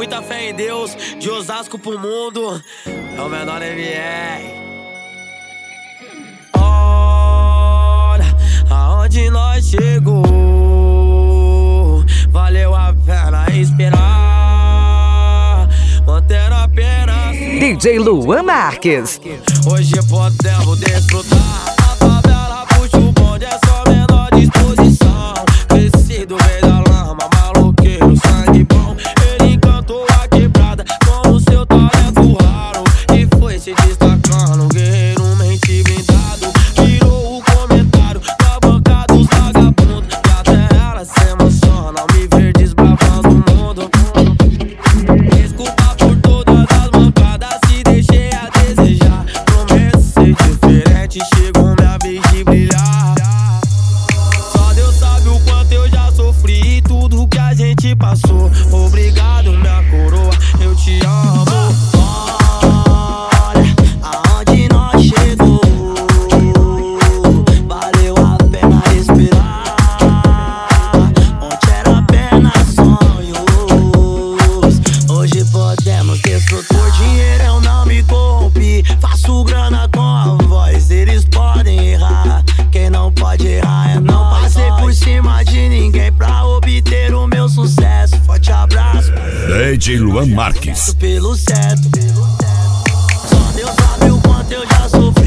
muita fé em Deus, de Osasco pro mundo. É o menor MR. Olha aonde nós chegou, valeu a pena esperar, manter apenas DJ Luan Marques. Hoje podemos desfrutar. A favela puxa o bonde, é só menor disposição. Crescido veio da lama, maloqueiro, sangue bom. Ele encantou a quebrada com o seu talento raro e foi se destacando, guerreiro mente blindado. Virou o comentário da banca dos vagabundos, e até ela se emociona ao me ver desbravando o mundo. Desculpa por todas as mancadas, se deixei a desejar. Prometo ser diferente, chegou minha vez de brilhar. Só Deus sabe o quanto eu já sofri e tudo que a gente passou. Obrigado, minha coroa, eu te amo. Olha aonde nós chegou, valeu a pena respirar. Ontem era apenas sonhos, hoje podemos desfrutar. Por dinheiro eu não me corrompi, faço grana com a voz. Eles podem errar, quem não pode errar é não. Passei por cima de ninguém pra obter o meu sucesso. Forte abraço, DJ Luan Marques. pelo certo. Só Deus sabe o quanto eu já sofri.